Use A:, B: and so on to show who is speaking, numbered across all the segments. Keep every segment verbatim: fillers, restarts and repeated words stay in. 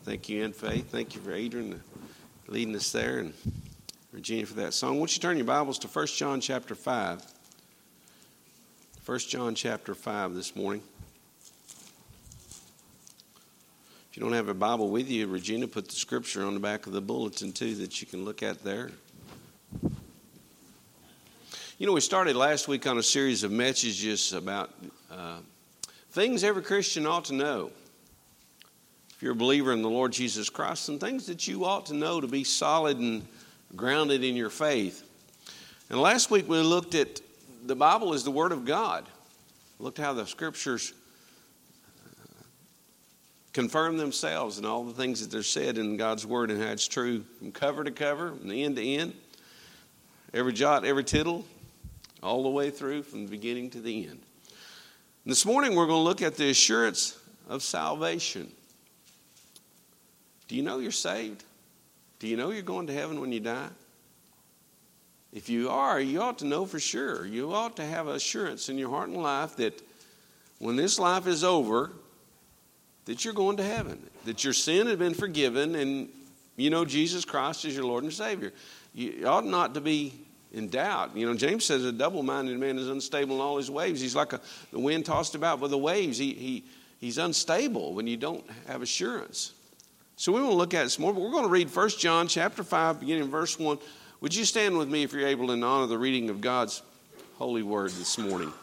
A: Thank you, Ann Faith. Thank you for Adrian leading us there, and Virginia for that song. Won't you turn your Bibles to First John chapter five. First John chapter five this morning. If you don't have a Bible with you, Regina put the scripture on the back of the bulletin too that you can look at there. You know, we started last week on a series of messages about uh, things every Christian ought to know. If you're a believer in the Lord Jesus Christ, some things that you ought to know to be solid and grounded in your faith. And last week we looked at the Bible as the Word of God. Looked how the Scriptures confirm themselves and all the things that they're said in God's Word and how it's true from cover to cover, from end to end. Every jot, every tittle, all the way through from the beginning to the end. And this morning we're going to look at the assurance of salvation. Do you know you're saved? Do you know you're going to heaven when you die? If you are, you ought to know for sure. You ought to have assurance in your heart and life that when this life is over, that you're going to heaven, that your sin has been forgiven, and you know Jesus Christ is your Lord and Savior. You ought not to be in doubt. You know, James says a double-minded man is unstable in all his ways. He's like a, the wind tossed about by the waves. He, he, he's unstable when you don't have assurance. So we want to look at this more, but we're going to read First John chapter five, beginning in verse one. Would you stand with me if you're able in honor of the reading of God's holy word this morning?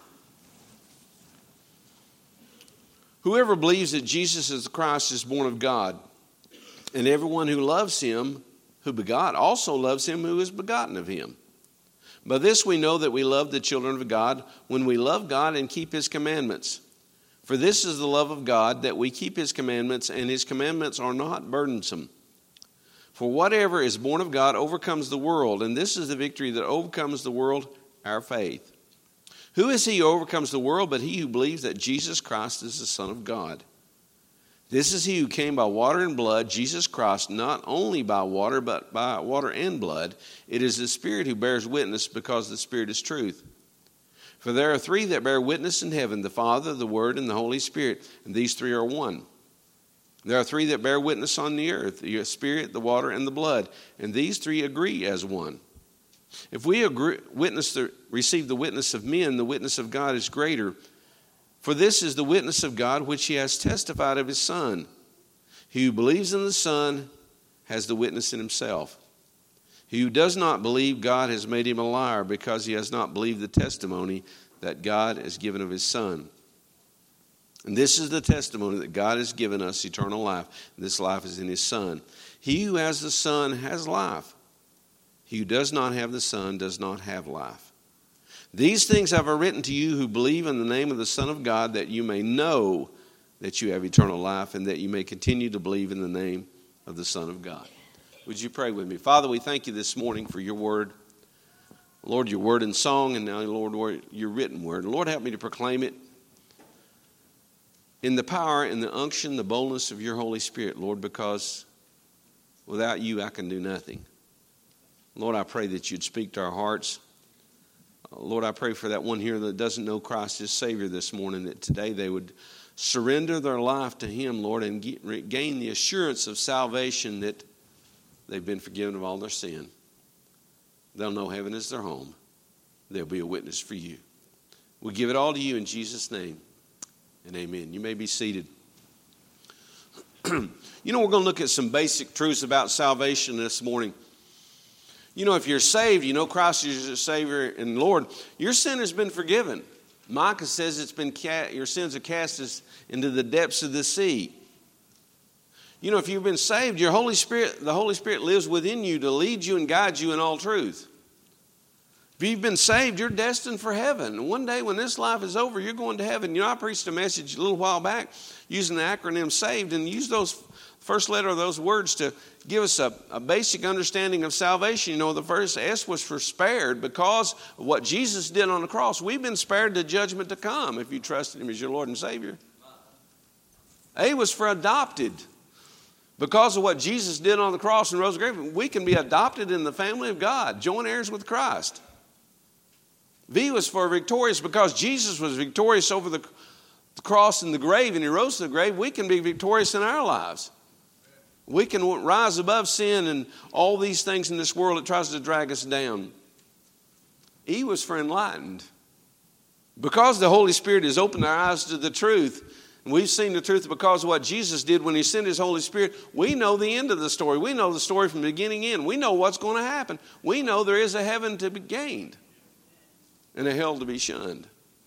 A: Whoever believes that Jesus is the Christ is born of God, and everyone who loves him who begot also loves him who is begotten of him. By this we know that we love the children of God, when we love God and keep his commandments. For this is the love of God, that we keep his commandments, and his commandments are not burdensome. For whatever is born of God overcomes the world, and this is the victory that overcomes the world, our faith. Who is he who overcomes the world but he who believes that Jesus Christ is the Son of God? This is he who came by water and blood, Jesus Christ, not only by water, but by water and blood. It is the Spirit who bears witness, because the Spirit is truth. For there are three that bear witness in heaven, the Father, the Word, and the Holy Spirit, and these three are one. There are three that bear witness on the earth, the Spirit, the water, and the blood, and these three agree as one. If we agree, witness the, receive the witness of men, the witness of God is greater. For this is the witness of God which he has testified of his Son. He who believes in the Son has the witness in himself. He who does not believe God has made him a liar, because he has not believed the testimony that God has given of his Son. And this is the testimony that God has given us, eternal life, and this life is in his Son. He who has the Son has life. He who does not have the Son does not have life. These things have I written to you who believe in the name of the Son of God, that you may know that you have eternal life, and that you may continue to believe in the name of the Son of God. Would you pray with me? Father, we thank you this morning for your word. Lord, your word in song, and now, Lord, your written word. Lord, help me to proclaim it in the power and the unction, the boldness of your Holy Spirit, Lord, because without you I can do nothing. Lord, I pray that you'd speak to our hearts. Lord, I pray for that one here that doesn't know Christ as Savior this morning, that today they would surrender their life to him, Lord, and get, gain the assurance of salvation that they've been forgiven of all their sin. They'll know heaven is their home. They'll be a witness for you. We give it all to you in Jesus' name, and amen. You may be seated. You know, we're going to look at some basic truths about salvation this morning. You know, if you're saved, you know Christ is your Savior and Lord, your sin has been forgiven. Micah says it's been ca- your sins are cast as into the depths of the sea. You know, if you've been saved, your Holy Spirit, the Holy Spirit lives within you to lead you and guide you in all truth. If you've been saved, you're destined for heaven. And one day when this life is over, you're going to heaven. You know, I preached a message a little while back using the acronym SAVED, and use those first letter of those words to give us a, a basic understanding of salvation. You know, the first S was for spared, because of what Jesus did on the cross. We've been spared the judgment to come if you trusted him as your Lord and Savior. A was for adopted. Because of what Jesus did on the cross and rose the grave, we can be adopted in the family of God, joint heirs with Christ. V was for victorious, because Jesus was victorious over the, the cross and the grave, and he rose to the grave. We can be victorious in our lives. We can rise above sin and all these things in this world that tries to drag us down. E was for enlightened. Because the Holy Spirit has opened our eyes to the truth, and we've seen the truth because of what Jesus did when he sent his Holy Spirit, we know the end of the story. We know the story from the beginning in. We know what's going to happen. We know there is a heaven to be gained and a hell to be shunned.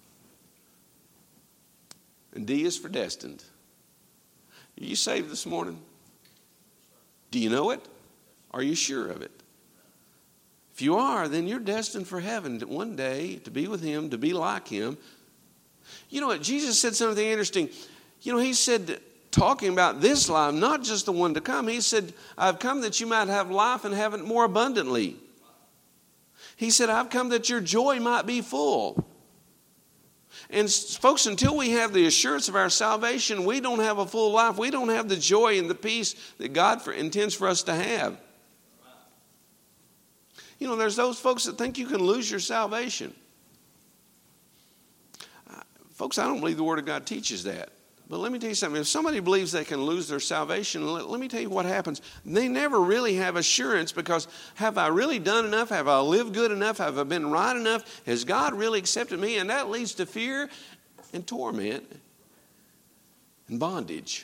A: And D is for destined. Are you saved this morning? Do you know it? Are you sure of it? If you are, then you're destined for heaven one day, to be with him, to be like him. You know what? Jesus said something interesting. You know, he said, talking about this life, not just the one to come, he said, I've come that you might have life and have it more abundantly. He said, I've come that your joy might be full. And folks, until we have the assurance of our salvation, we don't have a full life. We don't have the joy and the peace that God for, intends for us to have. You know, there's those folks that think you can lose your salvation. Uh, folks, I don't believe the Word of God teaches that. But let me tell you something. If somebody believes they can lose their salvation, let, let me tell you what happens. They never really have assurance because have I really done enough? Have I lived good enough? Have I been right enough? Has God really accepted me? And that leads to fear and torment and bondage.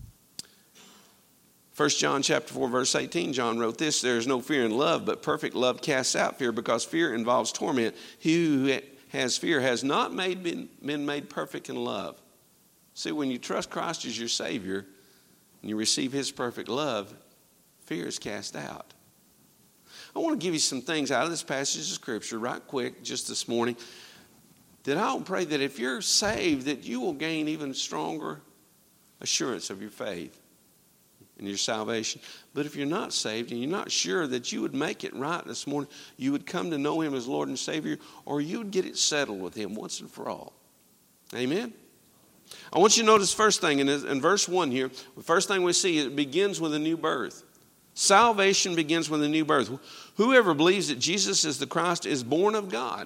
A: First John chapter four, verse eighteen, John wrote this, there is no fear in love, but perfect love casts out fear because fear involves torment. He who has fear has not made, been, been made perfect in love. See, when you trust Christ as your Savior and you receive his perfect love, fear is cast out. I want to give you some things out of this passage of Scripture right quick just this morning that I will pray that if you're saved that you will gain even stronger assurance of your faith and your salvation. But if you're not saved and you're not sure that you would make it right this morning, you would come to know him as Lord and Savior, or you would get it settled with him once and for all. Amen? I want you to notice first thing in, in verse one here, the first thing we see, it begins with a new birth. Salvation begins with a new birth. Whoever believes that Jesus is the Christ is born of God.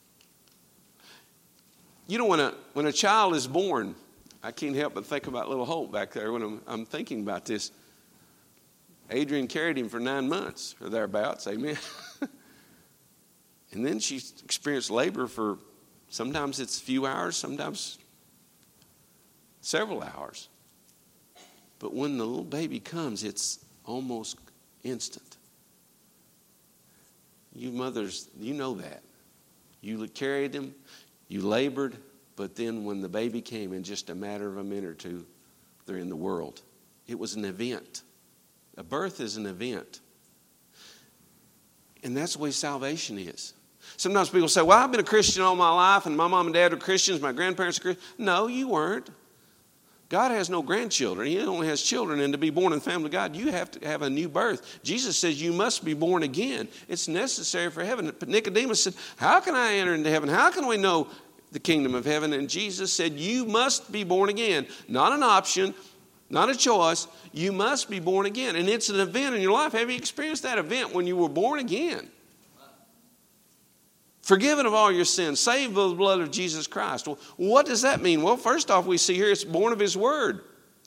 A: You know, when a, when a child is born, I can't help but think about little Hope back there when I'm, I'm thinking about this. Adrian carried him for nine months or thereabouts, amen. And then she experienced labor for, sometimes it's a few hours, sometimes several hours. But when the little baby comes, it's almost instant. You mothers, you know that. You carried him, you labored, but then when the baby came, in just a matter of a minute or two, they're in the world. It was an event. A birth is an event. And that's the way salvation is. Sometimes people say, well, I've been a Christian all my life, and my mom and dad are Christians, my grandparents are Christians. No, you weren't. God has no grandchildren. He only has children. And to be born in the family of God, you have to have a new birth. Jesus says you must be born again. It's necessary for heaven. But Nicodemus said, how can I enter into heaven? How can we know the kingdom of heaven? And Jesus said, you must be born again. Not an option, not a choice. You must be born again. And it's an event in your life. Have you experienced that event when you were born again? Forgiven of all your sins, saved by the blood of Jesus Christ. Well, what does that mean? Well, first off, we see here it's born of his word.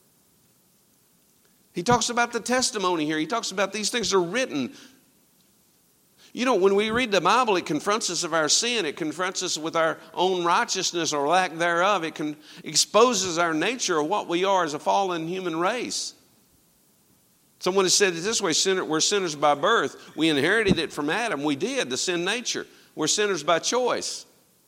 A: He talks about the testimony here. He talks about these things are written. You know, when we read the Bible, it confronts us of our sin. It confronts us with our own righteousness or lack thereof. It can, exposes our nature of what we are as a fallen human race. Someone has said it this way, sinner, we're sinners by birth. We inherited it from Adam. We did, the sin nature. We're sinners by choice.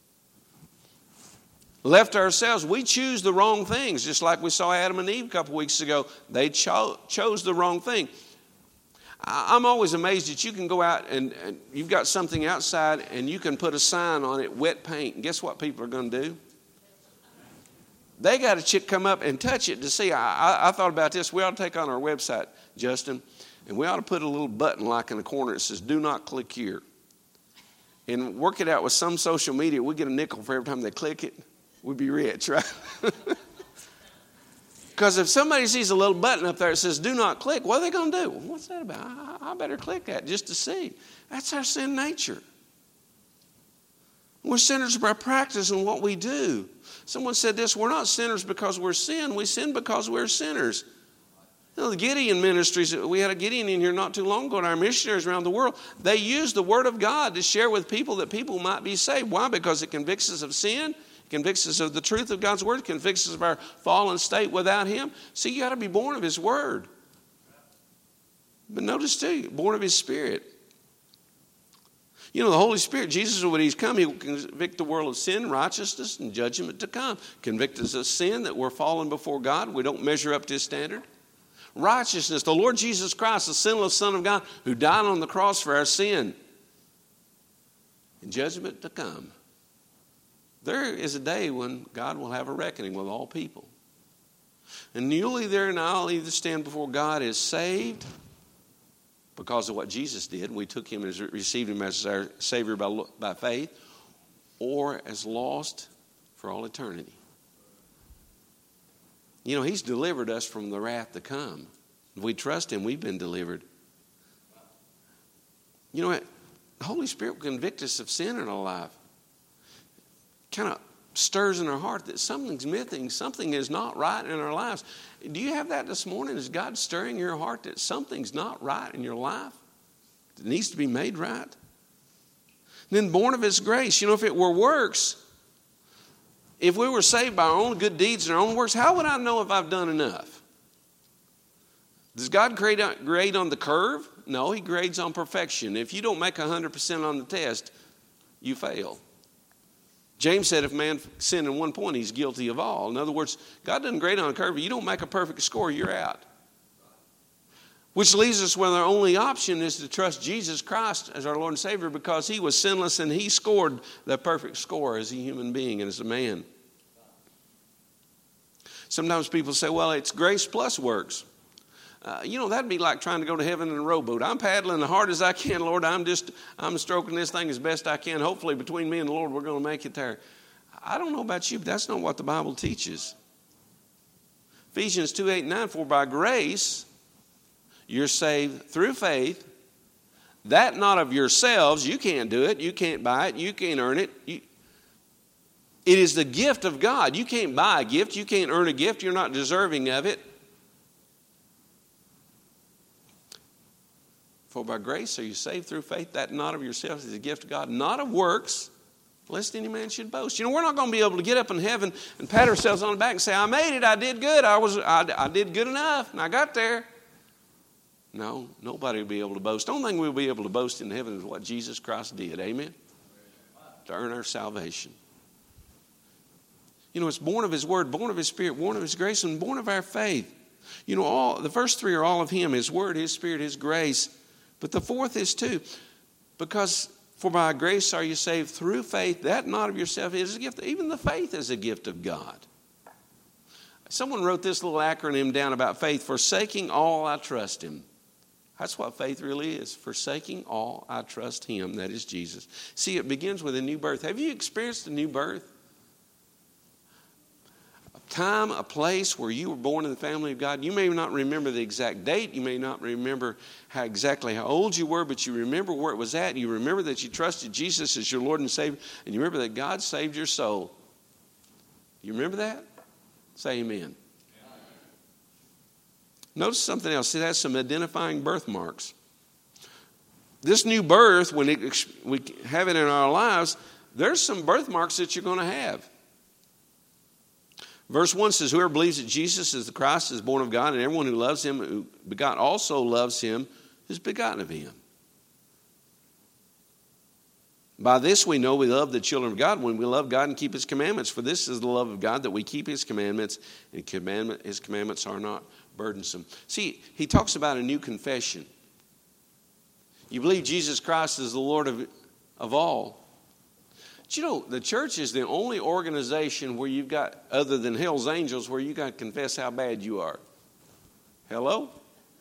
A: Left to ourselves, we choose the wrong things, just like we saw Adam and Eve a couple weeks ago. They cho- chose the wrong thing. I- I'm always amazed that you can go out and, and you've got something outside and you can put a sign on it, wet paint, and guess what people are going to do? They got a chick come up and touch it to see. I, I, I thought about this. We ought to take on our website, Justin, and we ought to put a little button like in the corner that says, do not click here. And work it out with some social media. We get a nickel for every time they click it. We'd be rich, right? Because if somebody sees a little button up there that says, do not click, what are they going to do? Well, what's that about? I, I better click that just to see. That's our sin nature. We're sinners by practice in what we do. Someone said this, we're not sinners because we're sin. We sin because we're sinners. You know, the Gideon ministries, we had a Gideon in here not too long ago, and our missionaries around the world, they use the Word of God to share with people that people might be saved. Why? Because it convicts us of sin, it convicts us of the truth of God's Word, it convicts us of our fallen state without Him. See, you got to be born of His Word. But notice too, born of His Spirit. You know, the Holy Spirit, Jesus, when He's come, He will convict the world of sin, righteousness, and judgment to come. Convict us of sin, that we're fallen before God. We don't measure up to His standard. Righteousness, the Lord Jesus Christ, the sinless Son of God, who died on the cross for our sin. And judgment to come. There is a day when God will have a reckoning with all people. And you'll either and I'll either stand before God as saved because of what Jesus did. We took Him and received Him as our Savior by, by faith, or as lost for all eternity. You know, He's delivered us from the wrath to come. If we trust Him, we've been delivered. You know what? The Holy Spirit will convict us of sin in our life. Kind of stirs in our heart that something's missing, something is not right in our lives. Do you have that this morning? Is God stirring your heart that something's not right in your life? It needs to be made right? Then born of His grace. You know, if it were works, if we were saved by our own good deeds and our own works, how would I know if I've done enough? Does God grade, grade on the curve? No, He grades on perfection. If you don't make one hundred percent on the test, you fail. James said if man sinned in one point, he's guilty of all. In other words, God doesn't grade on a curve. If you don't make a perfect score, you're out. Which leaves us where our only option is to trust Jesus Christ as our Lord and Savior, because He was sinless and He scored the perfect score as a human being and as a man. Sometimes people say, well, it's grace plus works. Uh, you know, that'd be like trying to go to heaven in a rowboat. I'm paddling as hard as I can, Lord. I'm just, I'm stroking this thing as best I can. Hopefully between me and the Lord, we're going to make it there. I don't know about you, but that's not what the Bible teaches. Ephesians two, eight, and nine, for by grace you're saved through faith, that not of yourselves. You can't do it. You can't buy it. You can't earn it. You, it is the gift of God. You can't buy a gift. You can't earn a gift. You're not deserving of it. For by grace are you saved through faith, that not of yourselves is a gift of God, not of works, lest any man should boast. You know, we're not going to be able to get up in heaven and pat ourselves on the back and say, I made it, I did good, I was, I, I did good enough, and I got there. No, nobody will be able to boast. The only thing we'll be able to boast in heaven is what Jesus Christ did, amen? To earn our salvation. You know, it's born of His Word, born of His Spirit, born of His grace, and born of our faith. You know, all the first three are all of Him, His Word, His Spirit, His grace. But the fourth is too, because for by grace are you saved through faith, that not of yourself is a gift. Even the faith is a gift of God. Someone wrote this little acronym down about faith: forsaking all, I trust Him. That's what faith really is. Forsaking all, I trust Him. That is Jesus. See, it begins with a new birth. Have you experienced a new birth? A time, a place where you were born in the family of God. You may not remember the exact date. You may not remember how exactly how old you were, but you remember where it was at. You remember that you trusted Jesus as your Lord and Savior, and you remember that God saved your soul. You remember that? Say amen. Notice something else. It has some identifying birthmarks. This new birth, when it, we have it in our lives, there's some birthmarks that you're going to have. Verse one says, whoever believes that Jesus is the Christ is born of God, and everyone who loves Him, who begot, also loves Him who's begotten of Him. By this we know we love the children of God, when we love God and keep His commandments. For this is the love of God, that we keep His commandments, and commandment, His commandments are not burdensome. See, he talks about a new confession. You believe Jesus Christ is the Lord of, of all. But you know, the church is the only organization where you've got, other than Hell's Angels, where you got to confess how bad you are. Hello?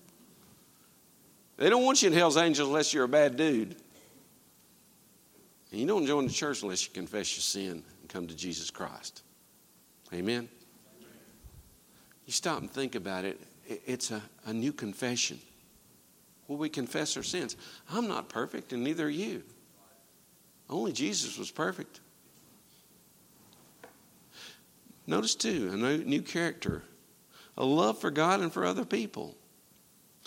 A: They don't want you in Hell's Angels unless you're a bad dude. And you don't join the church unless you confess your sin and come to Jesus Christ. Amen? You stop and think about it. It's a, a new confession. Well, we confess our sins. I'm not perfect, and neither are you. Only Jesus was perfect. Notice too, a new, new character. A love for God and for other people.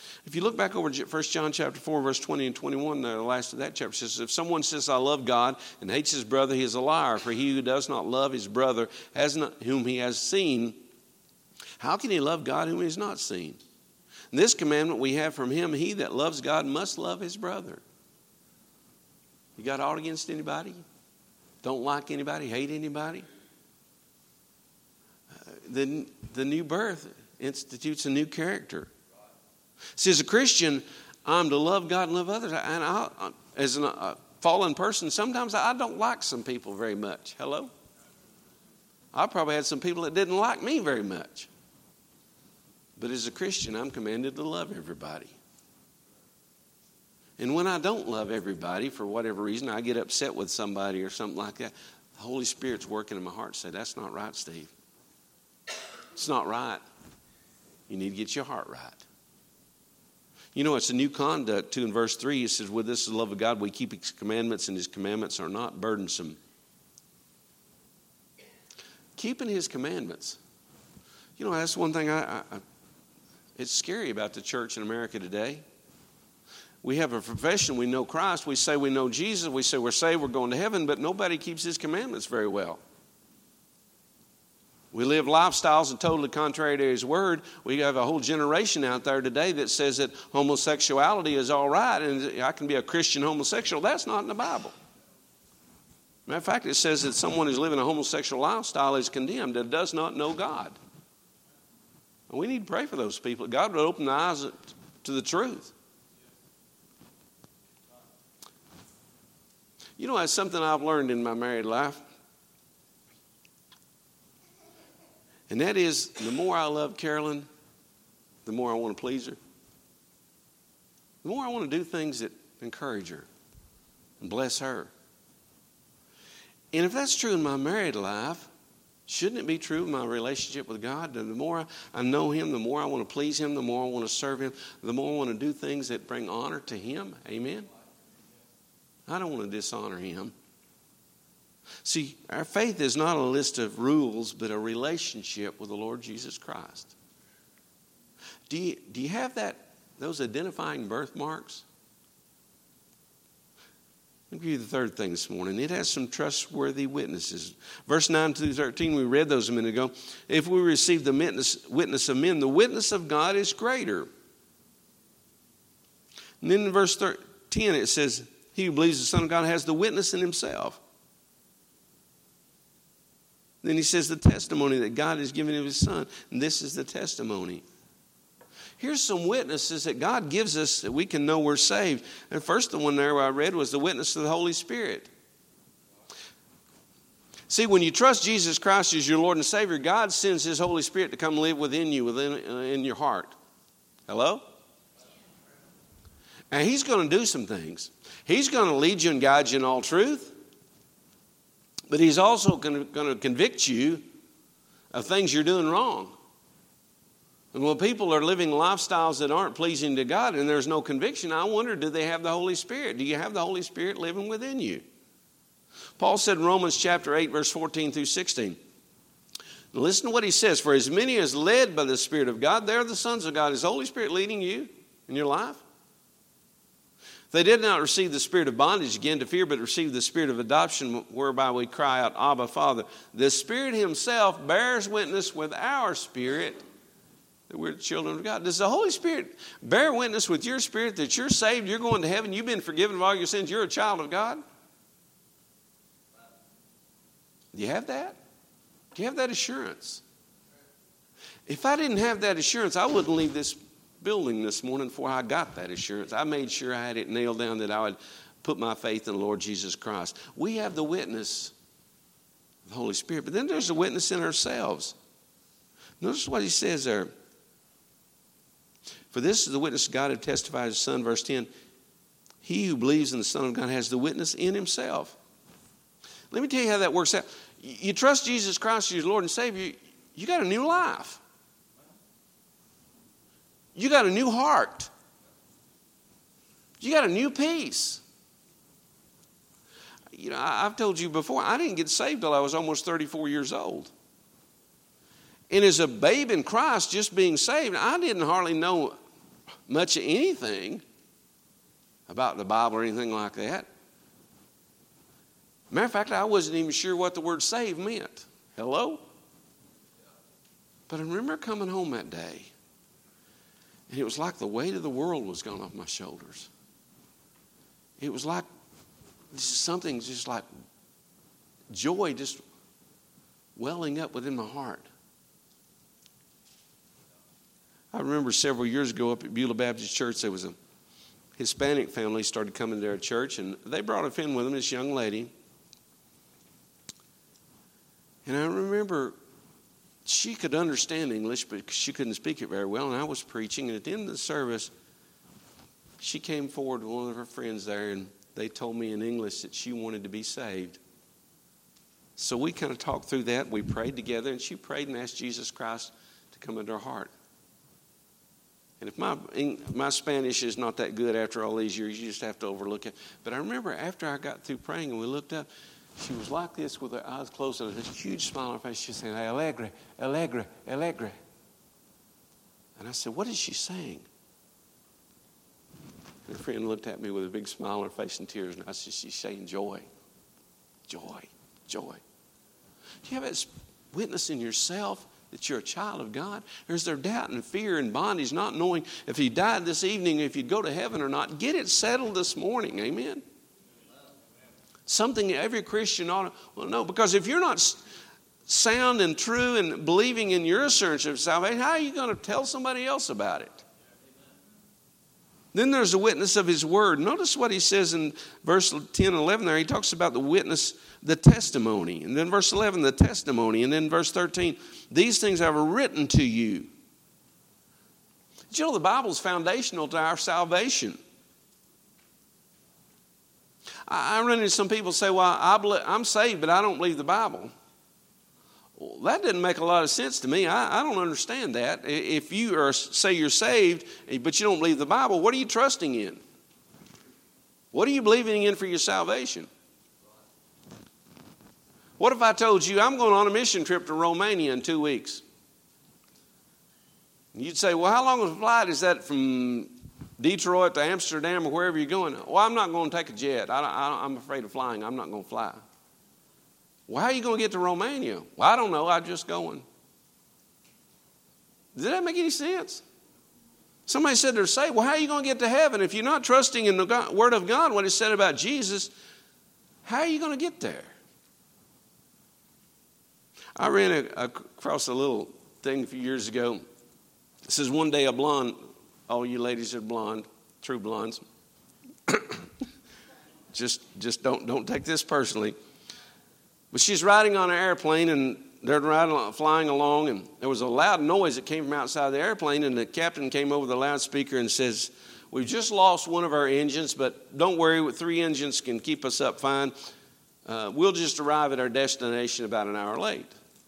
A: If you look back over First John chapter four, verse twenty and twenty-one, the last of that chapter says, if someone says, I love God, and hates his brother, he is a liar. For he who does not love his brother, has not, whom he has seen, how can he love God whom he has not seen? And this commandment we have from him, he that loves God must love his brother. You got aught against anybody? Don't like anybody? Hate anybody? Uh, the, the new birth institutes a new character. See, as a Christian, I'm to love God and love others. And I, as a uh, fallen person, sometimes I don't like some people very much. Hello? I probably had some people that didn't like me very much. But as a Christian, I'm commanded to love everybody. And when I don't love everybody, for whatever reason, I get upset with somebody or something like that, the Holy Spirit's working in my heart to say, that's not right, Steve. It's not right. You need to get your heart right. You know, it's a new conduct, too. In verse three, it says, with this is the love of God, we keep his commandments, and his commandments are not burdensome. Keeping his commandments. You know, that's one thing I, I, I it's scary about the church in America today. We have a profession, we know Christ, we say we know Jesus, we say we're saved, we're going to heaven, but nobody keeps his commandments very well. We live lifestyles that totally contrary to his word. We have a whole generation out there today that says that homosexuality is all right and I can be a Christian homosexual. That's not in the Bible. Matter of fact, it says that someone who's living a homosexual lifestyle is condemned and does not know God. And we need to pray for those people. God would open the eyes to the truth. You know, that's something I've learned in my married life. And that is, the more I love Carolyn, the more I want to please her. The more I want to do things that encourage her and bless her. And if that's true in my married life, shouldn't it be true in my relationship with God? The more I know him, the more I want to please him, the more I want to serve him, the more I want to do things that bring honor to him. Amen? I don't want to dishonor him. See, our faith is not a list of rules, but a relationship with the Lord Jesus Christ. Do you, do you have that, those identifying birthmarks? Let me give you the third thing this morning. It has some trustworthy witnesses. Verse nine through thirteen, we read those a minute ago. If we receive the witness, witness of men, the witness of God is greater. And then in verse ten it says, he who believes the Son of God has the witness in himself. Then he says the testimony that God has given of his Son. And this is the testimony. Here's some witnesses that God gives us that we can know we're saved. And first the one there I read was the witness of the Holy Spirit. See, when you trust Jesus Christ as your Lord and Savior, God sends his Holy Spirit to come live within you, within uh, in your heart. Hello? And he's going to do some things. He's going to lead you and guide you in all truth. But he's also going to convict you of things you're doing wrong. And when people are living lifestyles that aren't pleasing to God and there's no conviction, I wonder, do they have the Holy Spirit? Do you have the Holy Spirit living within you? Paul said in Romans chapter eight, verse fourteen through sixteen. Now listen to what he says. For as many as led by the Spirit of God, they're the sons of God. Is the Holy Spirit leading you in your life? They did not receive the spirit of bondage again to fear, but received the spirit of adoption, whereby we cry out, Abba, Father. The Spirit himself bears witness with our spirit that we're the children of God. Does the Holy Spirit bear witness with your spirit that you're saved, you're going to heaven, you've been forgiven of all your sins, you're a child of God? Do you have that? Do you have that assurance? If I didn't have that assurance, I wouldn't leave this building this morning before I got that assurance. I made sure I had it nailed down that I would put my faith in the Lord Jesus Christ. We have the witness of the Holy Spirit, but then there's a witness in ourselves. Notice what he says there. For this is the witness of God who testifies his Son, verse ten. He who believes in the Son of God has the witness in himself. Let me tell you how that works out. You trust Jesus Christ as your Lord and Savior, you got a new life. You got a new heart. You got a new peace. You know, I've told you before, I didn't get saved till I was almost thirty-four years old. And as a babe in Christ, just being saved, I didn't hardly know much of anything about the Bible or anything like that. Matter of fact, I wasn't even sure what the word saved meant. Hello? But I remember coming home that day, and it was like the weight of the world was gone off my shoulders. It was like something just like joy just welling up within my heart. I remember several years ago up at Beulah Baptist Church, there was a Hispanic family started coming to their church, and they brought a friend with them, this young lady. And I remember she could understand English, but she couldn't speak it very well, and I was preaching, and at the end of the service, she came forward with one of her friends there, and they told me in English that she wanted to be saved. So we kind of talked through that. We prayed together, and she prayed and asked Jesus Christ to come into her heart. And if my my Spanish is not that good after all these years, you just have to overlook it. But I remember after I got through praying and we looked up, she was like this with her eyes closed and a huge smile on her face. She was saying, alegre, alegre, alegre. And I said, what is she saying? And her friend looked at me with a big smile on her face and tears. And I said, she's saying joy, joy, joy. Do you have that witness in yourself that you're a child of God? Or is there doubt and fear and bondage, not knowing if you died this evening, if you'd go to heaven or not? Get it settled this morning. Amen? Something every Christian ought to well, know. Because if you're not sound and true and believing in your assurance of salvation, how are you going to tell somebody else about it? Then there's the witness of his word. Notice what he says in verse ten and eleven there. He talks about the witness, the testimony. And then verse eleven, the testimony. And then verse thirteen, these things I have written to you. Did you know the Bible is foundational to our salvation? I, I run into some people say, well, I believe, I'm saved, but I don't believe the Bible. Well, that doesn't make a lot of sense to me. I, I don't understand that. If you are say you're saved, but you don't believe the Bible, what are you trusting in? What are you believing in for your salvation? What if I told you I'm going on a mission trip to Romania in two weeks? You'd say, well, how long of a flight is that from Detroit to Amsterdam or wherever you're going? Well, I'm not going to take a jet. I, I, I'm afraid of flying. I'm not going to fly. Well, how are you going to get to Romania? Well, I don't know. I'm just going. Does that make any sense? Somebody said they're saved. Well, how are you going to get to heaven? If you're not trusting in the God, Word of God, what it said about Jesus, how are you going to get there? I ran a, across a little thing a few years ago. It says, one day a blonde, all you ladies are blonde, true blondes. just just don't, don't take this personally. But she's riding on an airplane, and they're riding, flying along, and there was a loud noise that came from outside the airplane, and the captain came over the loudspeaker and says, we've just lost one of our engines, but don't worry, three engines can keep us up fine. Uh, we'll just arrive at our destination about an hour late.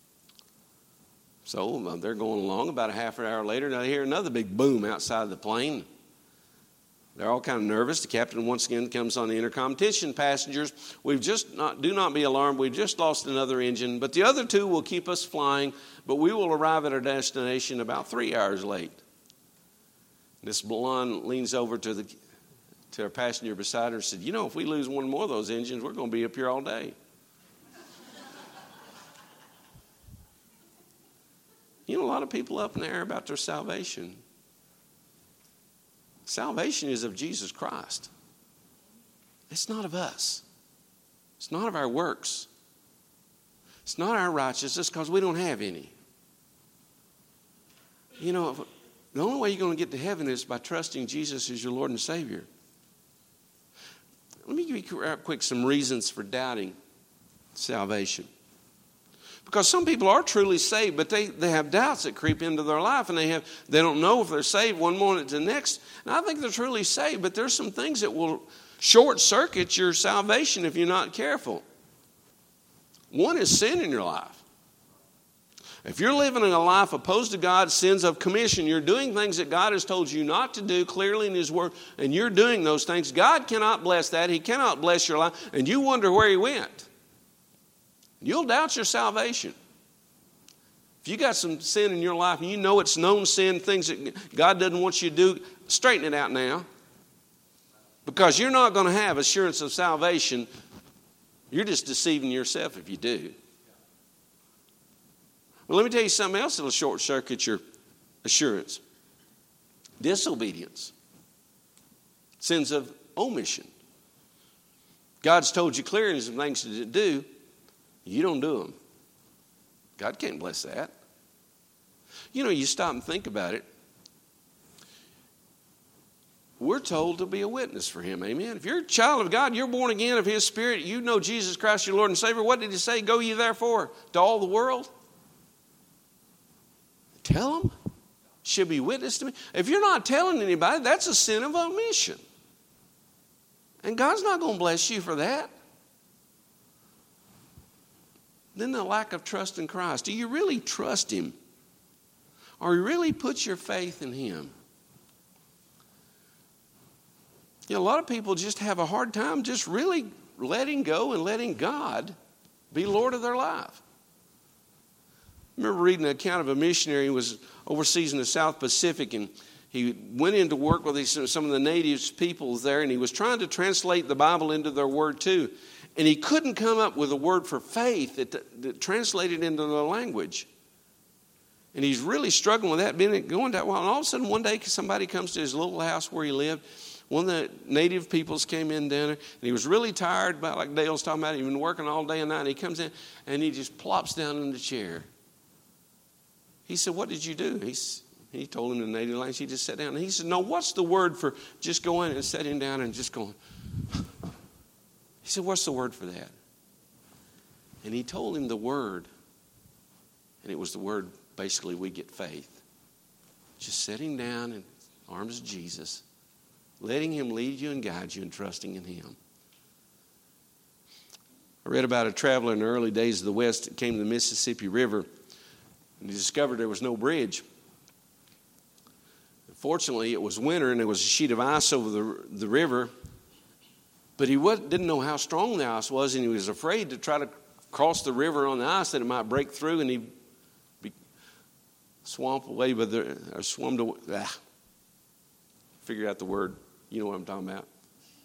A: So uh, they're going along. About a half an hour later, and I hear another big boom outside the plane. They're all kind of nervous. The captain once again comes on the intercom. Attention, passengers, we've just not, do not be alarmed. We've just lost another engine, but the other two will keep us flying, but we will arrive at our destination about three hours late. This blonde leans over to the to her passenger beside her and said, you know, if we lose one more of those engines, we're going to be up here all day. You know, a lot of people up in the air about their salvation. Salvation is of Jesus Christ. It's not of us. It's not of our works. It's not our righteousness because we don't have any. You know, if, the only way you're going to get to heaven is by trusting Jesus as your Lord and Savior. Let me give you real quick some reasons for doubting salvation. Because some people are truly saved, but they, they have doubts that creep into their life, and they have they don't know if they're saved one moment to the next. And I think they're truly saved, but there's some things that will short-circuit your salvation if you're not careful. One is sin in your life. If you're living in a life opposed to God, sins of commission, you're doing things that God has told you not to do clearly in His Word, and you're doing those things, God cannot bless that. He cannot bless your life, and you wonder where He went. You'll doubt your salvation. If you got some sin in your life and you know it's known sin, things that God doesn't want you to do, straighten it out now. Because you're not going to have assurance of salvation. You're just deceiving yourself if you do. Well, let me tell you something else that will short circuit your assurance. Disobedience. Sins of omission. God's told you clearly some things to do. You don't do them. God can't bless that. You know, you stop and think about it. We're told to be a witness for him. Amen. If you're a child of God, you're born again of his Spirit. You know Jesus Christ, your Lord and Savior. What did he say? Go ye therefore to all the world. Tell them. Should be witness to me. If you're not telling anybody, that's a sin of omission. And God's not going to bless you for that. Then the lack of trust in Christ. Do you really trust him? Or you really put your faith in him? You know, a lot of people just have a hard time just really letting go and letting God be Lord of their life. I remember reading an account of a missionary who was overseas in the South Pacific, and he went into work with these, some of the native peoples there, and he was trying to translate the Bible into their word too. And he couldn't come up with a word for faith that, that translated into the language. And he's really struggling with that, being going that while. And all of a sudden, one day, somebody comes to his little house where he lived. One of the native peoples came in down there, and he was really tired, about like Dale's talking about. He'd been working all day and night, and he comes in, and he just plops down in the chair. He said, "What did you do?" He's, he told him in the native language. He just sat down. And he said, "No, what's the word for just going and sitting down and just going?" He said, "What's the word for that?" And he told him the word, and it was the word, basically, we get faith. Just sitting down in the arms of Jesus, letting him lead you and guide you and trusting in him. I read about a traveler in the early days of the West that came to the Mississippi River, and he discovered there was no bridge. Fortunately, it was winter, and there was a sheet of ice over the, the river, but he didn't know how strong the ice was, and he was afraid to try to cross the river on the ice that it might break through, and he'd be swamped away by the, or swamped away. Ah, figured out the word. You know what I'm talking about.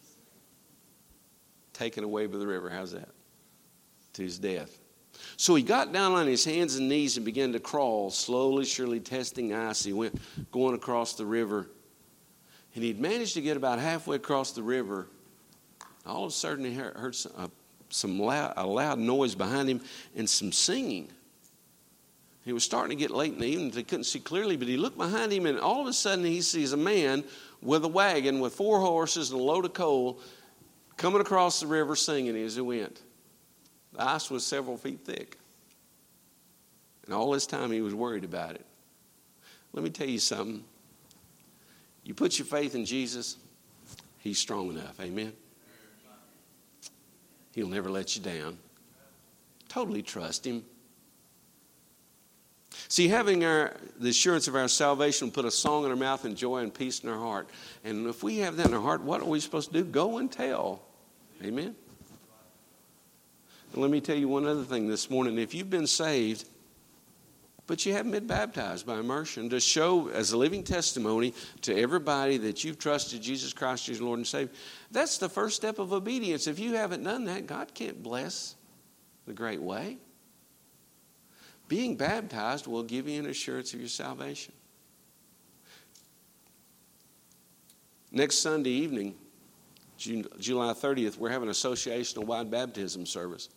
A: Taken away by the river. How's that? To his death. So he got down on his hands and knees and began to crawl, slowly, surely testing ice. He went going across the river. And he'd managed to get about halfway across the river. All of a sudden he heard some, uh, some loud, a loud noise behind him and some singing. He was starting to get late in the evening. He couldn't see clearly, but he looked behind him, and all of a sudden he sees a man with a wagon with four horses and a load of coal coming across the river singing as he went. The ice was several feet thick. And all this time he was worried about it. Let me tell you something. You put your faith in Jesus, he's strong enough. Amen? He'll never let you down. Totally trust him. See, having our, the assurance of our salvation will put a song in our mouth and joy and peace in our heart. And if we have that in our heart, what are we supposed to do? Go and tell. Amen? And let me tell you one other thing this morning. If you've been saved, but you haven't been baptized by immersion, to show as a living testimony to everybody that you've trusted Jesus Christ as your Lord and Savior, that's the first step of obedience. If you haven't done that, God can't bless the great way. Being baptized will give you an assurance of your salvation. Next Sunday evening, June, July thirtieth, we're having an associational-wide baptism service.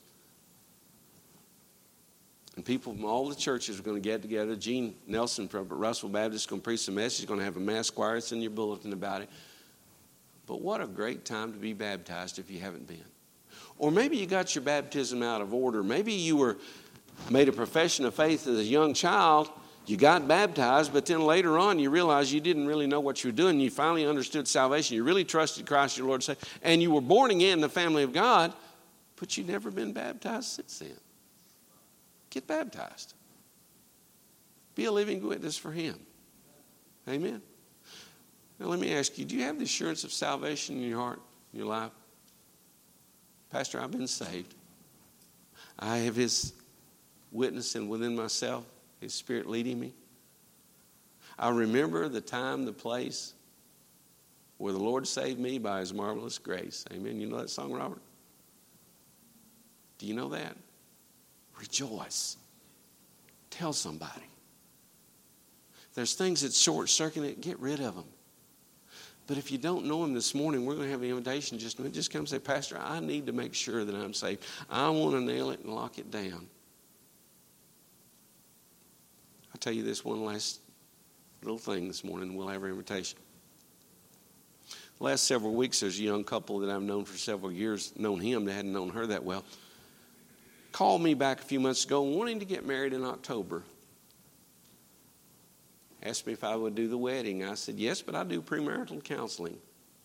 A: And people from all the churches are going to get together. Gene Nelson from Russell Baptist is going to preach the message. He's going to have a mass choir. It's in your bulletin about it. But what a great time to be baptized if you haven't been. Or maybe you got your baptism out of order. Maybe you were made a profession of faith as a young child. You got baptized, but then later on you realized you didn't really know what you were doing. You finally understood salvation. You really trusted Christ your Lord and Savior. And you were born again in the family of God, but you've never been baptized since then. Get baptized. Be a living witness for him. Amen. Now let me ask you, do you have the assurance of salvation in your heart, in your life? Pastor, I've been saved. I have his witnessing within myself, his Spirit leading me. I remember the time, the place, where the Lord saved me by his marvelous grace. Amen. You know that song, Robert? Do you know that? Rejoice. Tell somebody. If there's things that short-circuit it, get rid of them. But if you don't know him this morning, we're going to have an invitation. Just, just come and say, Pastor, I need to make sure that I'm saved. I want to nail it and lock it down. I'll tell you this one last little thing this morning, and we'll have our invitation. The last several weeks, there's a young couple that I've known for several years, known him, they hadn't known her that well, called me back a few months ago wanting to get married in October. Asked me if I would do the wedding. I said, yes, but I do premarital counseling.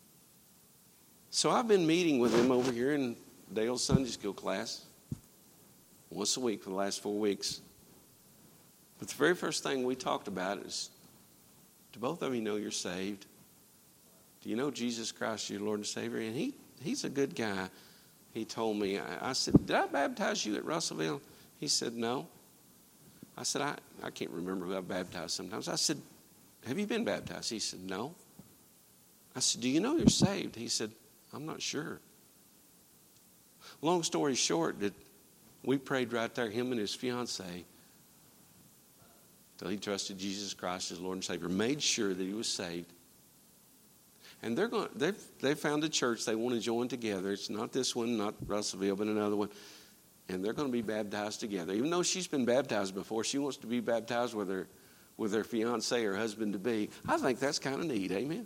A: So I've been meeting with them over here in Dale's Sunday School class once a week for the last four weeks. But the very first thing we talked about is, do both of you know you're saved? Do you know Jesus Christ, your Lord and Savior? And he he's a good guy. He told me, I, I said, did I baptize you at Russellville? He said, no. I said, I, I can't remember who I baptized sometimes. I said, have you been baptized? He said, no. I said, do you know you're saved? He said, I'm not sure. Long story short, that we prayed right there, him and his fiancée, till he trusted Jesus Christ as Lord and Savior, made sure that he was saved. And they're going. They've they found a church they want to join together. It's not this one, not Russellville, but another one. And they're going to be baptized together. Even though she's been baptized before, she wants to be baptized with her, with her fiancé or husband to be. I think that's kind of neat. Amen.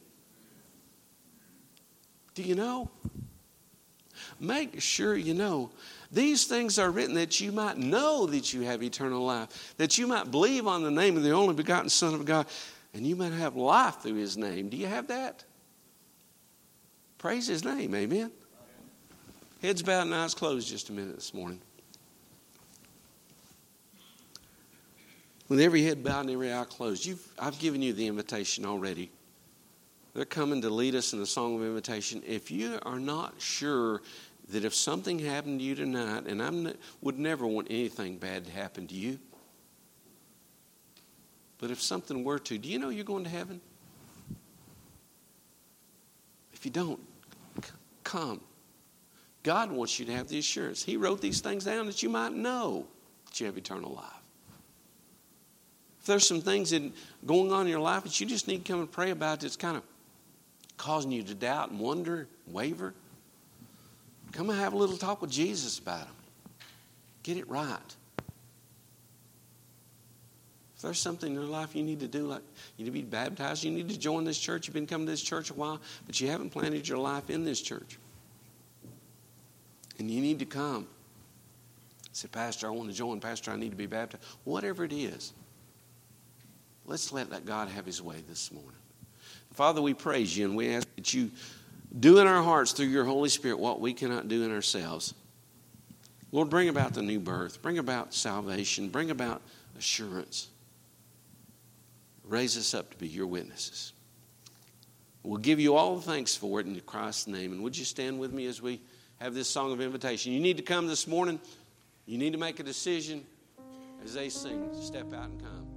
A: Do you know? Make sure you know. These things are written that you might know that you have eternal life, that you might believe on the name of the only begotten Son of God, and you might have life through his name. Do you have that? Praise his name. Amen. Heads bowed and eyes closed just a minute this morning. With every head bowed and every eye closed, you've, I've given you the invitation already. They're coming to lead us in the song of invitation. If you are not sure that if something happened to you tonight, and I would never want anything bad to happen to you, but if something were to, do you know you're going to heaven? If you don't, come. God wants you to have the assurance. He wrote these things down that you might know that you have eternal life. If there's some things that going on in your life that you just need to come and pray about that's kind of causing you to doubt and wonder, waver, come and have a little talk with Jesus about them. Get it right. If there's something in your life you need to do, like you need to be baptized, you need to join this church, you've been coming to this church a while, but you haven't planted your life in this church. And you need to come. Say, Pastor, I want to join. Pastor, I need to be baptized. Whatever it is, let's let that God have his way this morning. Father, we praise you and we ask that you do in our hearts through your Holy Spirit what we cannot do in ourselves. Lord, bring about the new birth. Bring about salvation. Bring about assurance. Raise us up to be your witnesses. We'll give you all the thanks for it in Christ's name. And would you stand with me as we have this song of invitation? You need to come this morning. You need to make a decision as they sing. Step out and come.